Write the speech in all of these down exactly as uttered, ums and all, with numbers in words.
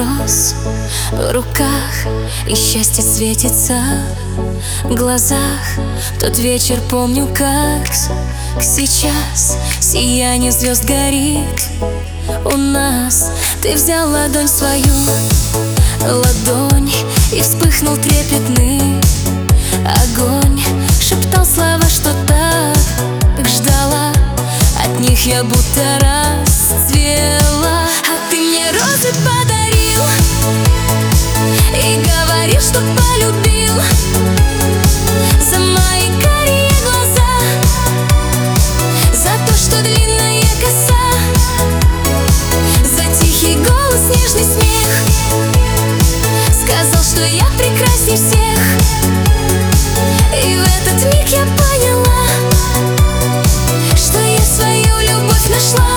роз в руках, и счастье светится в глазах. Тот вечер помню, как сейчас сияние звезд горит у нас. Ты взял ладонь свою, ладонь, и вспыхнул трепетный огонь. Шептал слова, что так, так ждала, от них я будто расцвела. А ты мне розы подарил и говорил, что полюбил. За мои карие глаза, за то, что длинная коса, за тихий голос, нежный смех. Сказал, что я прекрасней всех, и в этот миг я поняла, что я свою любовь нашла.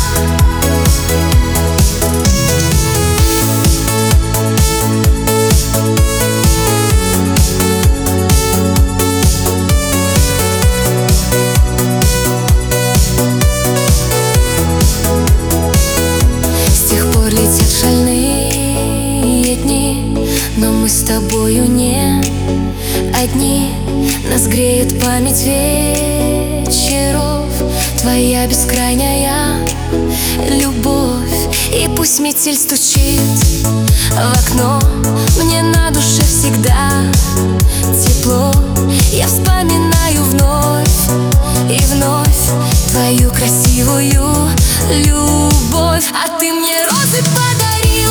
С тех пор летят шальные дни, но мы с тобою не одни. Нас греет память вечеров, твоя бескрайняя любовь. И пусть метель стучит в окно, мне на душе всегда тепло. Я вспоминаю вновь и вновь твою красивую любовь. А ты мне розы подарил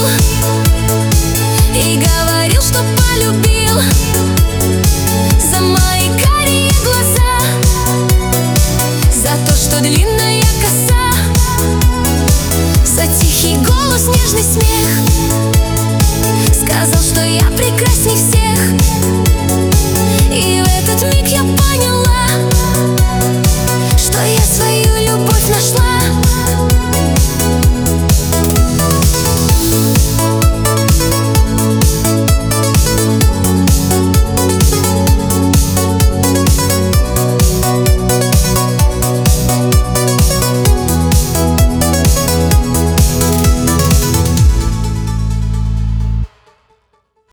и говорил, что полюбил. За мои карие глаза, за то, что длинная коса, за тихий голос, нежный смех. Сказал, что я прекрасна.